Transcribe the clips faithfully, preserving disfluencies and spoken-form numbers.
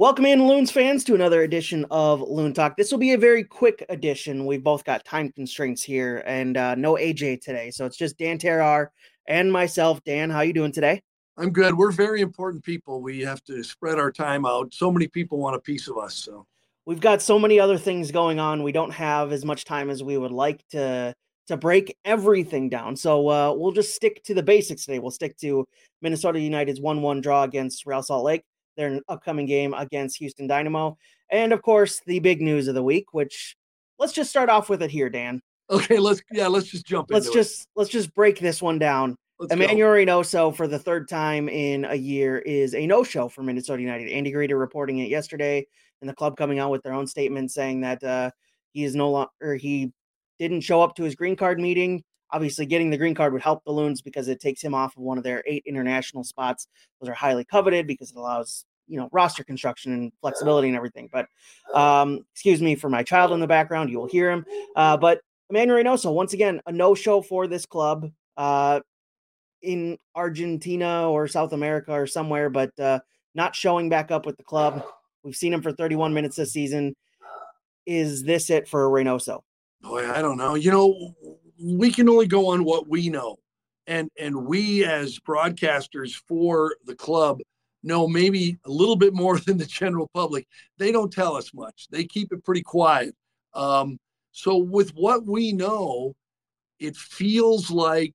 Welcome in, Loons fans, to another edition of Loon Talk. This will be a very quick edition. We've both got time constraints here, and uh, no A J today, so it's just Dan Terrar and myself. Dan, how you doing today? I'm good. We're very important people. We have to spread our time out. So many people want a piece of us. So we've got so many other things going on. We don't have as much time as we would like to to break everything down. So uh, we'll just stick to the basics today. We'll stick to Minnesota United's one one draw against Real Salt Lake, their upcoming game against Houston Dynamo, and of course the big news of the week, which let's just start off with it here, Dan. Okay, let's yeah, let's just jump let's into just it. let's just break this one down. Let's Emmanuel go. Reynoso, for the third time in a year, is a no-show for Minnesota United. Andy Greder reporting it yesterday, and the club coming out with their own statement saying that uh, he is no longer he didn't show up to his green card meeting. Obviously, getting the green card would help the Loons because it takes him off of one of their eight international spots. Those are highly coveted because it allows, you know, roster construction and flexibility and everything. But um, excuse me for my child in the background. You will hear him. Uh, but Emmanuel Reynoso, once again, a no-show for this club uh, in Argentina or South America or somewhere, but uh, not showing back up with the club. We've seen him for thirty-one minutes this season. Is this it for Reynoso? Boy, I don't know. You know, we can only go on what we know. And and we as broadcasters for the club know maybe a little bit more than the general public. They don't tell us much. They keep it pretty quiet. Um, so with what we know, it feels like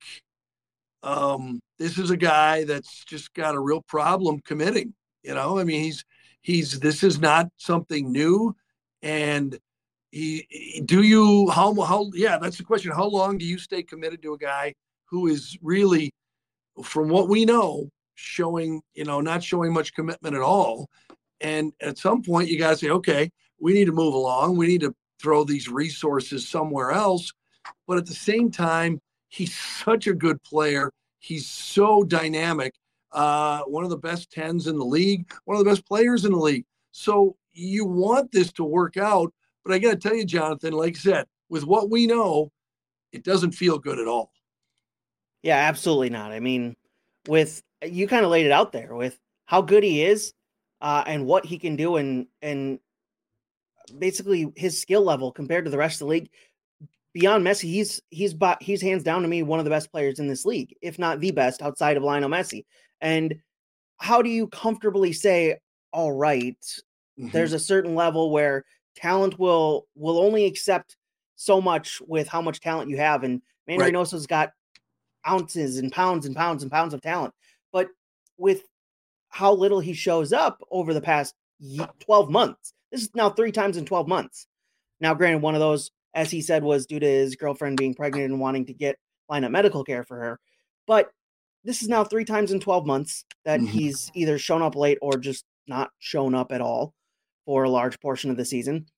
um, this is a guy that's just got a real problem committing. You know, I mean, he's he's this is not something new. And he, do you how how yeah, that's the question. How long do you stay committed to a guy who is really, from what we know, showing, you know, not showing much commitment at all? And at some point you got to say, okay, we need to move along. We need to throw these resources somewhere else. But at the same time, he's such a good player. He's so dynamic. Uh, one of the best tens in the league, one of the best players in the league. So you want this to work out. But I got to tell you, Jonathan, like I said, with what we know, it doesn't feel good at all. Yeah, absolutely not. I mean, with you kind of laid it out there with how good he is uh, and what he can do, and and basically his skill level compared to the rest of the league. Beyond Messi, he's he's bought, he's hands down to me one of the best players in this league, if not the best outside of Lionel Messi. And how do you comfortably say, all right, mm-hmm. there's a certain level where talent will will only accept so much with how much talent you have, and Man right. Reynoso's got ounces and pounds and pounds and pounds of talent, but with how little he shows up over the past twelve months, this is now three times in twelve months. Now, granted, one of those, as he said, was due to his girlfriend being pregnant and wanting to get line up medical care for her. But this is now three times in twelve months that mm-hmm. he's either shown up late or just not shown up at all for a large portion of the season.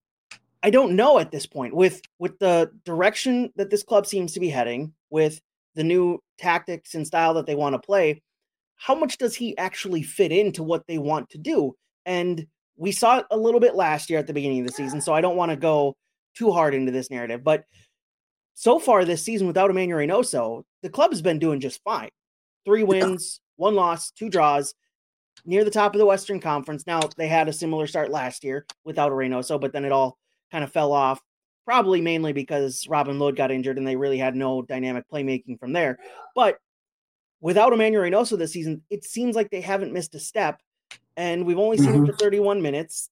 I don't know at this point, with, with the direction that this club seems to be heading, with the new tactics and style that they want to play, how much does he actually fit into what they want to do? And we saw it a little bit last year at the beginning of the season, so I don't want to go too hard into this narrative, but so far this season without Emmanuel Reynoso, the club has been doing just fine. Three wins, yeah. one loss, two draws, near the top of the Western Conference. Now, they had a similar start last year without a Reynoso, but then it all kind of fell off, probably mainly because Robin Lod got injured and they really had no dynamic playmaking from there. But without Emmanuel Reynoso this season, it seems like they haven't missed a step, and we've only seen mm-hmm. him for thirty-one minutes.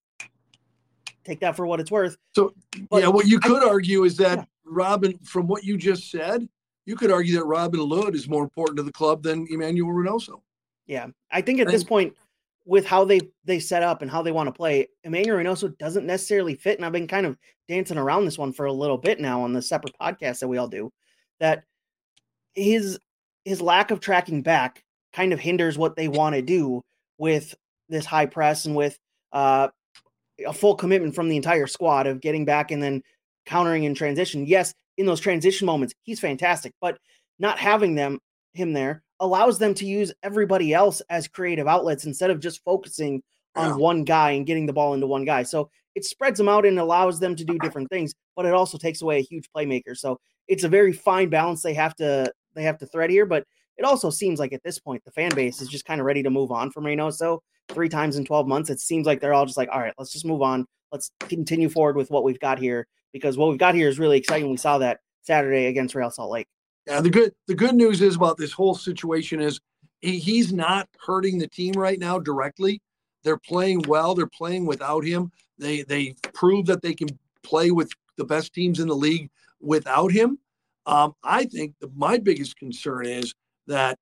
Take that for what it's worth. So, but yeah, what you could I, argue is that yeah. Robin, from what you just said, you could argue that Robin Lod is more important to the club than Emmanuel Reynoso. Yeah, I think at and, this point, with how they they set up and how they want to play, Emmanuel Reynoso doesn't necessarily fit. And I've been kind of dancing around this one for a little bit now on the separate podcast that we all do, that his his lack of tracking back kind of hinders what they want to do with this high press and with uh, a full commitment from the entire squad of getting back and then countering in transition. Yes, in those transition moments, he's fantastic, but not having them him there allows them to use everybody else as creative outlets instead of just focusing on yeah. one guy and getting the ball into one guy. So it spreads them out and allows them to do different things, but it also takes away a huge playmaker. So it's a very fine balance they have to they have to thread here. But it also seems like at this point, the fan base is just kind of ready to move on from Reynoso three times in twelve months. It seems like they're all just like, all right, let's just move on. Let's continue forward with what we've got here, because what we've got here is really exciting. We saw that Saturday against Real Salt Lake. Yeah, the good the good news is about this whole situation is he, he's not hurting the team right now directly. They're playing well. They're playing without him. They they prove that they can play with the best teams in the league without him. Um, I think the, my biggest concern is that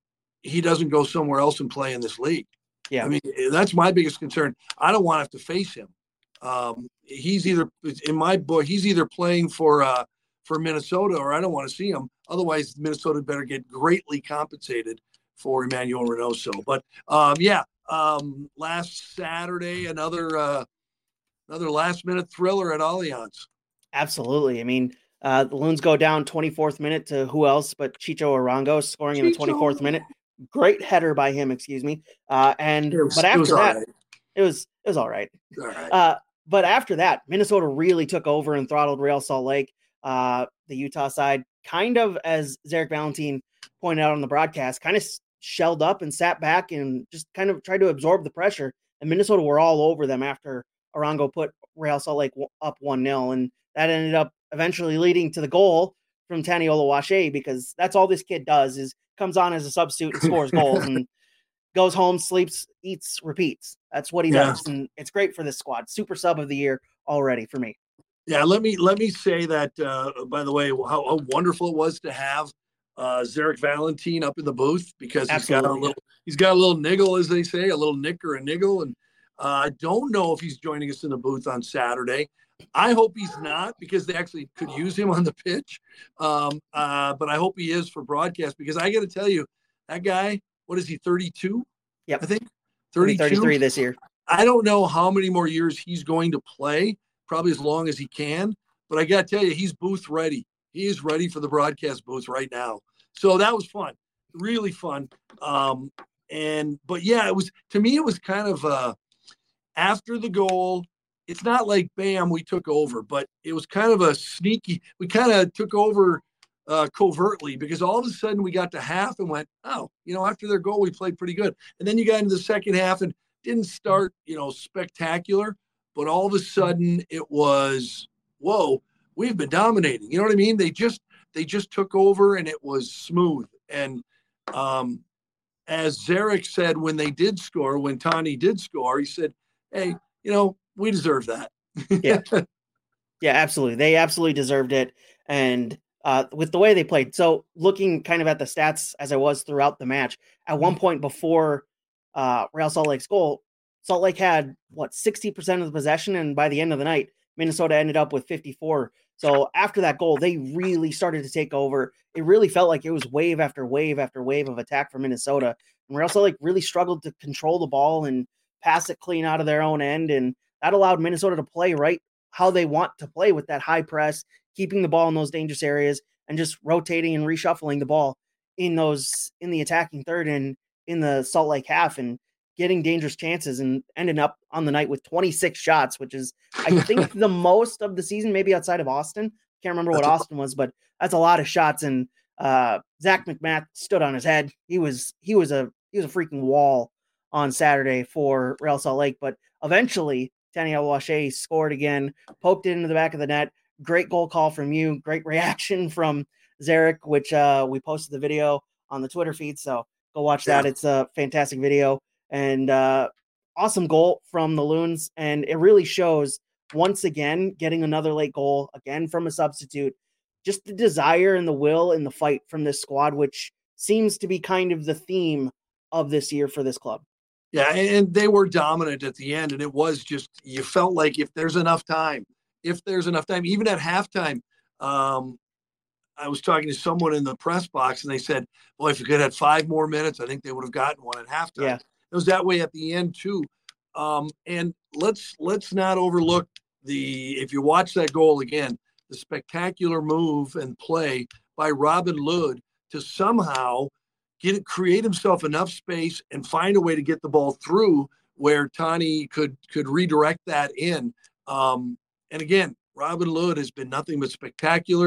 he doesn't go somewhere else and play in this league. Yeah, I mean, that's my biggest concern. I don't want to have to face him. Um, he's either, in my book, he's either playing for uh, for Minnesota, or I don't want to see him. Otherwise, Minnesota better get greatly compensated for Emmanuel Reynoso. But um, yeah, um, last Saturday, another uh, another last minute thriller at Allianz. Absolutely. I mean, uh, the Loons go down twenty-fourth minute to who else but Chicho Arango, scoring Chicho. in the twenty-fourth minute. Great header by him, excuse me. Uh, and was, but after that, right. it was it was all right. All right. Uh, but after that, Minnesota really took over and throttled Real Salt Lake. Uh, the Utah side, kind of, as Zarek Valentine pointed out on the broadcast, kind of shelled up and sat back and just kind of tried to absorb the pressure. And Minnesota were all over them after Arango put Real Salt Lake up one nil, and that ended up eventually leading to the goal from Tani Oluwaseyi, because that's all this kid does is comes on as a substitute and scores goals and goes home, sleeps, eats, repeats. That's what he yeah. does. And it's great for this squad. Super sub of the year already for me. Yeah, let me let me say that, uh, by the way, how, how wonderful it was to have uh, Zarek Valentine up in the booth, because he's Absolutely. got a little he's got a little niggle, as they say, a little nick or a niggle. And uh, I don't know if he's joining us in the booth on Saturday. I hope he's not, because they actually could use him on the pitch. Um, uh, but I hope he is for broadcast, because I got to tell you, that guy, what is he, thirty-two? Yeah, I think thirty-two. thirty-three this year. I don't know how many more years he's going to play, probably as long as he can. But I got to tell you, he's booth ready. He is ready for the broadcast booth right now. So that was fun, really fun. Um, and but yeah, it was, to me, it was kind of uh, after the goal. It's not like, bam, we took over, but it was kind of a sneaky, we kind of took over uh, covertly, because all of a sudden we got to half and went, oh, you know, after their goal, we played pretty good. And then you got into the second half and didn't start, you know, spectacular, but all of a sudden it was, whoa, we've been dominating. You know what I mean? They just, they just took over, and it was smooth. And um, as Zarek said, when they did score, when Tani did score, he said, hey, you know, we deserve that. yeah. Yeah, absolutely. They absolutely deserved it. And uh, with the way they played. So looking kind of at the stats as I was throughout the match, at one point before uh, Real Salt Lake's goal, Salt Lake had, what, sixty percent of the possession. And by the end of the night, Minnesota ended up with fifty-four. So after that goal, they really started to take over. It really felt like it was wave after wave after wave of attack for Minnesota. And Real Salt Lake really struggled to control the ball and pass it clean out of their own end. And that allowed Minnesota to play right how they want to play, with that high press, keeping the ball in those dangerous areas, and just rotating and reshuffling the ball in those in the attacking third and in the Salt Lake half, and getting dangerous chances, and ending up on the night with twenty-six shots, which is, I think, the most of the season, maybe outside of Austin. Can't remember what Austin was, but that's a lot of shots. And uh, Zach McMath stood on his head. He was he was a he was a freaking wall on Saturday for Real Salt Lake, but eventually Tani Oluwaseyi scored again, poked it into the back of the net. Great goal call from you. Great reaction from Zarek, which uh, we posted the video on the Twitter feed. So go watch that. Yeah. It's a fantastic video, and uh, awesome goal from the Loons. And it really shows, once again, getting another late goal again from a substitute, just the desire and the will and the fight from this squad, which seems to be kind of the theme of this year for this club. Yeah, and they were dominant at the end, and it was just, you felt like if there's enough time, if there's enough time, even at halftime, um, I was talking to someone in the press box, and they said, boy, if we could have had five more minutes, I think they would have gotten one at halftime. Yeah. It was that way at the end, too. Um, and let's let's not overlook the, if you watch that goal again, the spectacular move and play by Robin Lod to somehow get it, create himself enough space and find a way to get the ball through where Tani could could redirect that in. Um, and again, Robin Lod has been nothing but spectacular.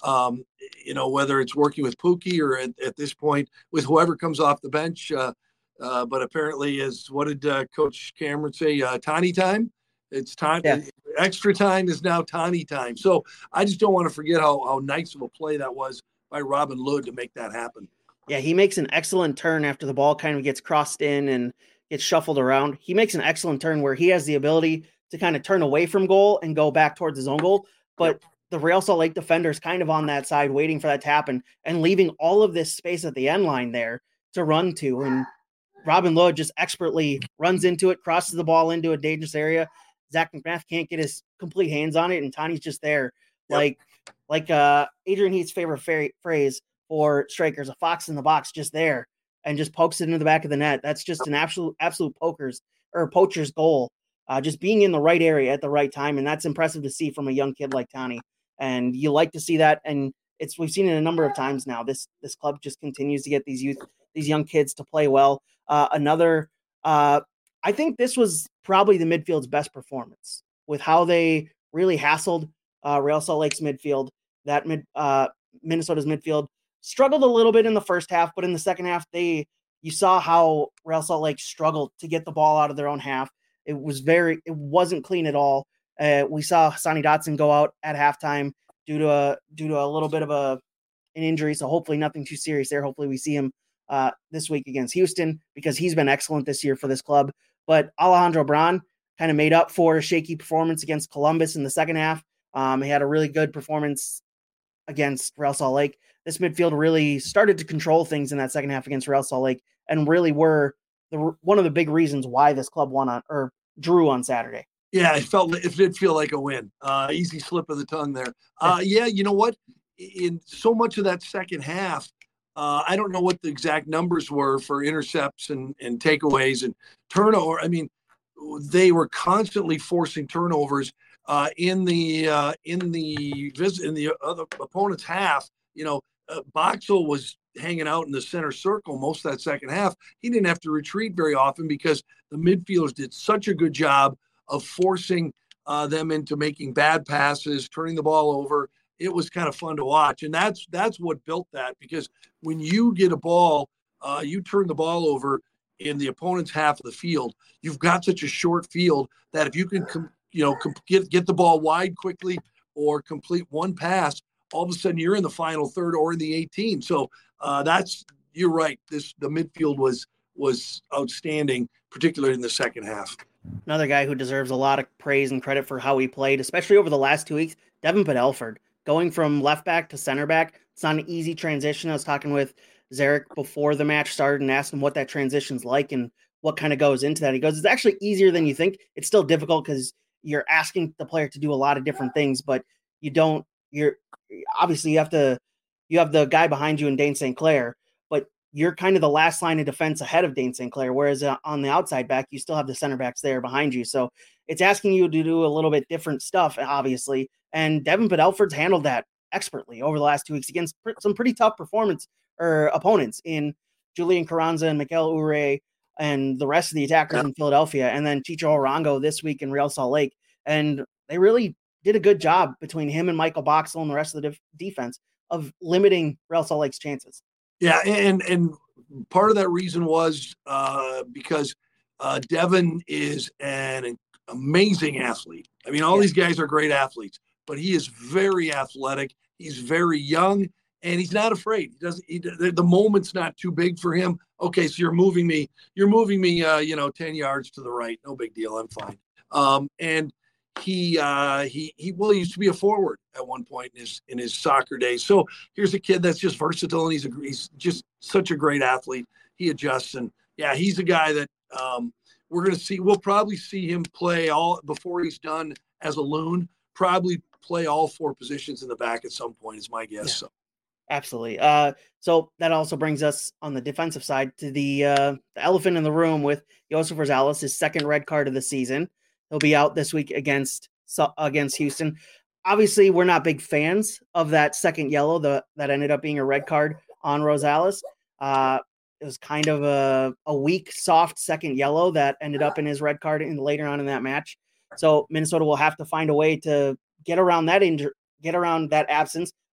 Um, you know, whether it's working with Pookie or at, at this point with whoever comes off the bench. Uh, uh, but apparently, as what did uh, Coach Cameron say? Uh, Tani time. It's time. Yeah. Extra time is now Tani time. So I just don't want to forget how how nice of a play that was by Robin Lod to make that happen. Yeah, he makes an excellent turn after the ball kind of gets crossed in and gets shuffled around. He makes an excellent turn where he has the ability to kind of turn away from goal and go back towards his own goal. But yep. the Real Salt Lake defender's kind of on that side waiting for that to happen and leaving all of this space at the end line there to run to. And Robin Lod just expertly runs into it, crosses the ball into a dangerous area. Zach McMath can't get his complete hands on it, and Tani's just there. Yep. Like like uh, Adrian Heath's favorite fa- phrase for strikers, a fox in the box, just there, and just pokes it into the back of the net. That's just an absolute absolute poker's or poacher's goal. Uh, just being in the right area at the right time, and that's impressive to see from a young kid like Tani. And you like to see that, and it's we've seen it a number of times now. This this club just continues to get these youth, these young kids to play well. Uh, another, uh, I think this was probably the midfield's best performance with how they really hassled uh, Real Salt Lake's midfield. That mid uh, Minnesota's midfield struggled a little bit in the first half, but in the second half, they you saw how Real Salt Lake struggled to get the ball out of their own half. It was very, it wasn't clean at all. Uh, we saw Sonny Dotson go out at halftime due to a due to a little bit of a an injury, so hopefully nothing too serious there. Hopefully we see him uh, this week against Houston because he's been excellent this year for this club. But Alejandro Bran kind of made up for a shaky performance against Columbus in the second half. Um, he had a really good performance against Real Salt Lake. This midfield really started to control things in that second half against Real Salt Lake and really were the one of the big reasons why this club won on or drew on Saturday. Yeah, it felt it did feel like a win. Uh, easy slip of the tongue there. Uh, yeah, you know what? In so much of that second half, uh, I don't know what the exact numbers were for intercepts and, and takeaways and turnover. I mean, they were constantly forcing turnovers uh, in the uh, in the in the other opponent's half. You know, uh, Boxall was hanging out in the center circle most of that second half. He didn't have to retreat very often because the midfielders did such a good job of forcing uh, them into making bad passes, turning the ball over. It was kind of fun to watch. And that's that's what built that, because when you get a ball, uh, you turn the ball over in the opponent's half of the field, you've got such a short field that if you can com- you know, com- get, get the ball wide quickly or complete one pass, all of a sudden you're in the final third or in the eighteen. So uh, that's, you're right. This, the midfield was, was outstanding, particularly in the second half. Another guy who deserves a lot of praise and credit for how he played, especially over the last two weeks, Devin Padelford. Going from left back to center back, it's not an easy transition. I was talking with Zarek before the match started and asked him what that transition's like and what kind of goes into that. He goes, it's actually easier than you think. It's still difficult because you're asking the player to do a lot of different things, but you don't, you're obviously you have to, you have the guy behind you in Dane Saint Clair, but you're kind of the last line of defense ahead of Dane Saint Clair, whereas on the outside back, you still have the center backs there behind you. So it's asking you to do a little bit different stuff, obviously. And Devin Padelford's handled that expertly over the last two weeks against pr- some pretty tough performance or opponents in Julian Carranza and Mikel Ure and the rest of the attackers yeah. in Philadelphia, and then Chicho Arango this week in Real Salt Lake. And they really did a good job between him and Michael Boxall and the rest of the def- defense of limiting Real Salt Lake's chances. Yeah, and and part of that reason was uh, because uh, Devin is an amazing athlete. I mean, all yeah. these guys are great athletes, but he is very athletic. He's very young, and he's not afraid. He doesn't. He, the, the moment's not too big for him. Okay, so you're moving me. You're moving me. Uh, you know, ten yards to the right. No big deal. I'm fine. Um, and he uh, he he well, he used to be a forward at one point in his in his soccer days. So here's a kid that's just versatile, and he's a, he's just such a great athlete. He adjusts, and yeah, he's a guy that um, we're going to see. We'll probably see him play all before he's done as a loon. Probably play all four positions in the back at some point, is my guess. Yeah. So. Absolutely. Uh, so that also brings us on the defensive side to the, uh, the elephant in the room with Josef Rosales, his second red card of the season. He'll be out this week against against Houston. Obviously, we're not big fans of that second yellow the, that ended up being a red card on Rosales. Uh, it was kind of a, a weak, soft second yellow that ended up in his red card in later on in that match. So Minnesota will have to find a way to get around that injury, get around that absence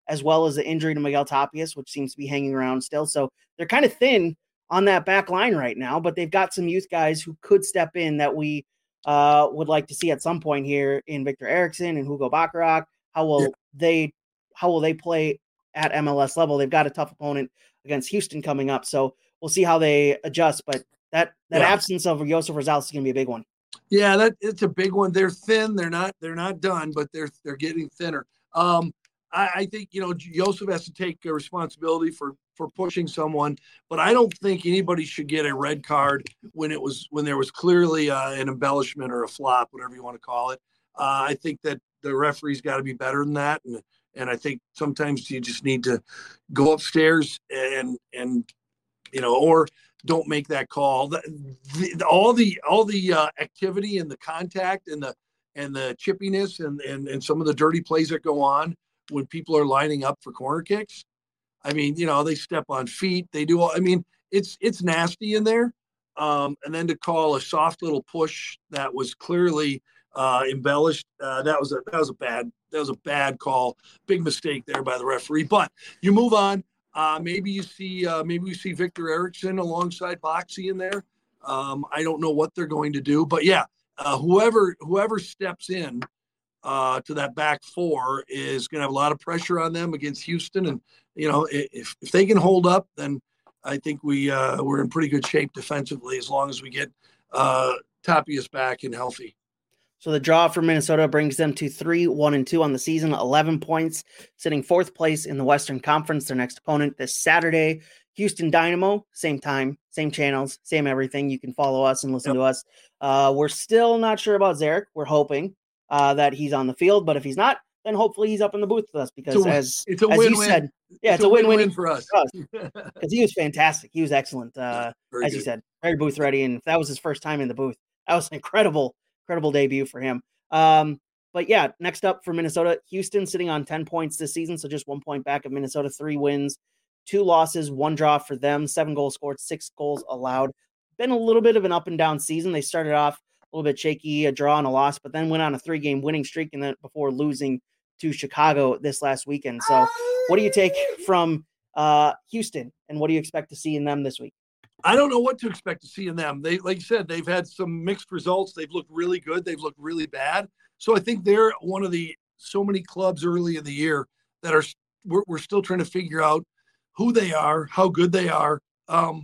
as well as the injury to Miguel Tapias, which seems to be hanging around still. So they're kind of thin on that back line right now, but they've got some youth guys who could step in that we uh, would like to see at some point here in Victor Eriksson and Hugo Bacharach. How will yeah. they how will they play at M L S level? They've got a tough opponent against Houston coming up, so we'll see how they adjust. But that that yeah. absence of Josef Rosales is going to be a big one. Yeah, that it's a big one. They're thin. They're not they're not done, but they're they're getting thinner. Um, I, I think you know Josef has to take a responsibility for for pushing someone, but I don't think anybody should get a red card when it was when there was clearly uh, an embellishment or a flop, whatever you want to call it. Uh, I think that the referee's got to be better than that, and and I think sometimes you just need to go upstairs and and you know or don't make that call. The, the, all the all the uh, activity and the contact and the and the chippiness and, and and some of the dirty plays that go on when people are lining up for corner kicks. I mean, you know, they step on feet. They do all. I mean, it's it's nasty in there. Um, and then to call a soft little push that was clearly uh, embellished. Uh, that was a that was a bad that was a bad call. Big mistake there by the referee. But you move on. Uh, maybe you see uh, maybe you see Victor Eriksson alongside Boxy in there. Um, I don't know what they're going to do, but yeah, uh, whoever whoever steps in uh, to that back four is going to have a lot of pressure on them against Houston. And you know, if if they can hold up, then I think we uh, we're in pretty good shape defensively as long as we get uh, Tapias back and healthy. So the draw for Minnesota brings them to three, one, and two on the season, eleven points, sitting fourth place in the Western Conference. Their next opponent this Saturday, Houston Dynamo, same time, same channels, same everything. You can follow us and listen yep. to us. Uh, we're still not sure about Zarek. We're hoping uh, that he's on the field, but if he's not, then hopefully he's up in the booth with us because it's a, as, it's a as win-win. you said, yeah, it's, it's a a win-win, win-win for us because he was fantastic. He was excellent. Uh, yeah, as good. you said, very booth ready. And if that was his first time in the booth, that was an incredible, incredible debut for him. Um, but yeah, next up for Minnesota, Houston sitting on ten points this season. So just one point back of Minnesota, three wins, two losses, one draw for them, seven goals scored, six goals allowed. Been a little bit of an up and down season. They started off a little bit shaky, a draw and a loss, but then went on a three game winning streak and then before losing to Chicago this last weekend. So what do you take from uh, Houston and what do you expect to see in them this week? I don't know what to expect to see in them. They, like you said, they've had some mixed results. They've looked really good. They've looked really bad. So I think they're one of the so many clubs early in the year that are we're, we're still trying to figure out who they are, how good they are. Um,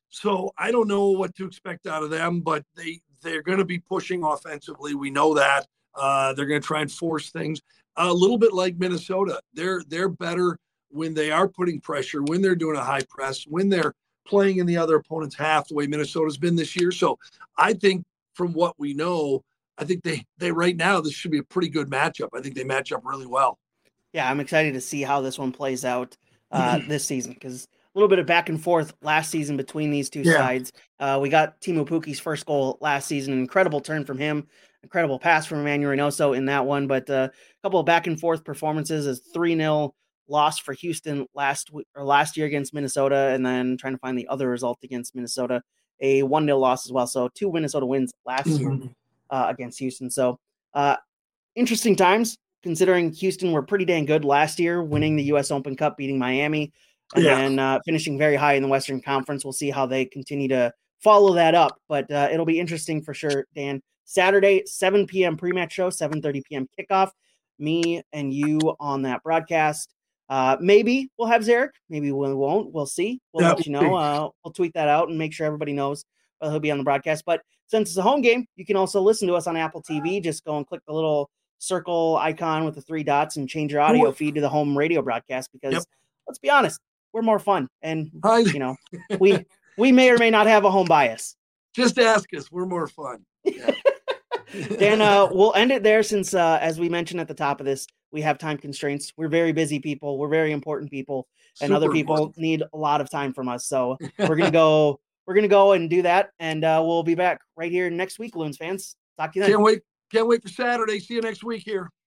so I don't know what to expect out of them, but they they're going to be pushing offensively. We know that uh, they're going to try and force things a little bit like Minnesota. They're they're better when they are putting pressure, when they're doing a high press, when they're playing in the other opponent's half the way Minnesota's been this year. So I think from what we know, I think they, they right now, this should be a pretty good matchup. I think they match up really well. Yeah, I'm excited to see how this one plays out uh, this season because a little bit of back and forth last season between these two yeah. sides. Uh, we got Timo Pukki's first goal last season, an incredible turn from him, incredible pass from Emmanuel Reynoso in that one, but uh, a couple of back and forth performances as three nil loss for Houston last or last year against Minnesota, and then trying to find the other result against Minnesota, a one nil loss as well. So two Minnesota wins last mm-hmm. year uh, against Houston. So uh, interesting times considering Houston were pretty dang good last year, winning the U S Open Cup, beating Miami, and yeah. then uh, finishing very high in the Western Conference. We'll see how they continue to follow that up, but uh, it'll be interesting for sure, Dan. Saturday, seven p.m. pre-match show, seven thirty p.m. kickoff. Me and you on that broadcast. Uh, maybe we'll have Zarek. Maybe we won't. We'll see. We'll yeah, let you know. Uh, we'll tweet that out and make sure everybody knows uh, he'll be on the broadcast. But since it's a home game, you can also listen to us on Apple T V. Just go and click the little circle icon with the three dots and change your audio feed to the home radio broadcast because yep. let's be honest, we're more fun. And, you know, we we may or may not have a home bias. Just ask us. We're more fun. Yeah. Dan, uh, we'll end it there since, uh, as we mentioned at the top of this, we have time constraints. We're very busy people. We're very important people, and Super other people important. need a lot of time from us. So we're gonna go. We're gonna go and do that, and uh, we'll be back right here next week, Loons fans. Talk to you then. Can't wait. Can't wait for Saturday. See you next week here.